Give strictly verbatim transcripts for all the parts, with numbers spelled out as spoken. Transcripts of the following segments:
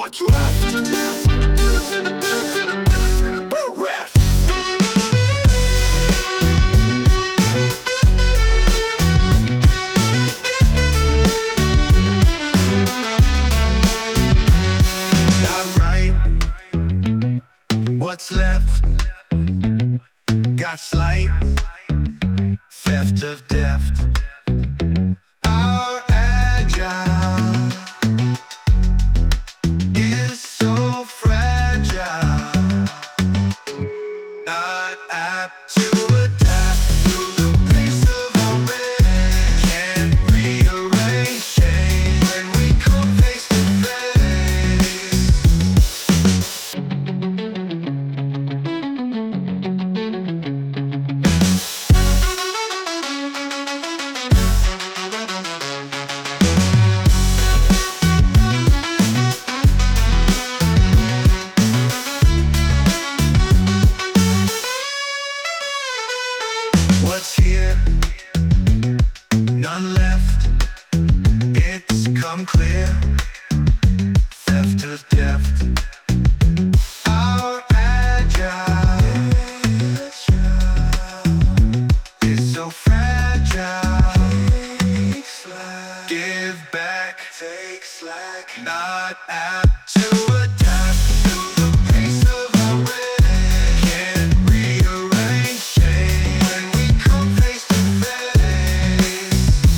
what's left. Rest. Not right. What's left? Got slight theft of depth. Our agile is so fragile, not apt to adapt to the pace of our way. Can't rearrange change when we come face to face. What's here? None left. It's come clear. Theft of depth. Our agile is so fragile. Give back, take slack. Not apt to adapt to the pace of our way. Can't rearrange change when we come face to face.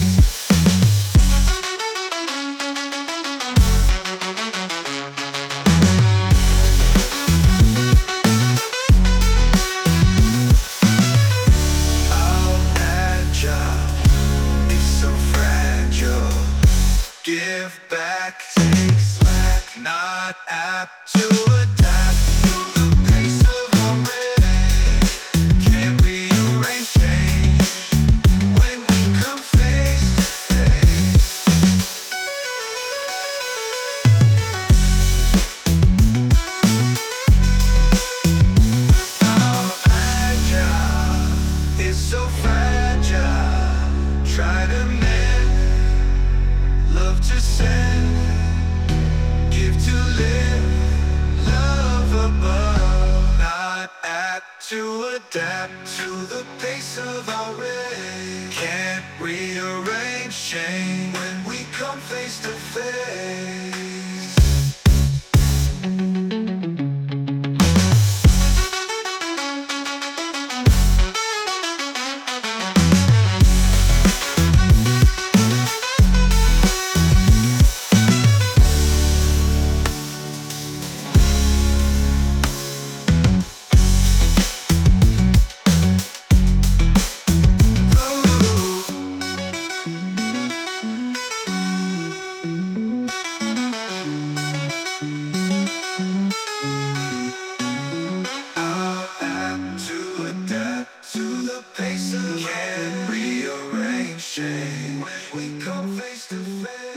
Our agile is so fragile. Give back, take slack. Not apt to adapt to the pace of our way. Can't rearrange change when we come face to face. Our agile is so fragile. Try to mend, love to send, give to live, love above. Not apt to adapt to the pace of our way. Can't rearrange change when we come face to face. Our apt to adapt to the pace of can't rearrange change when we come face to face.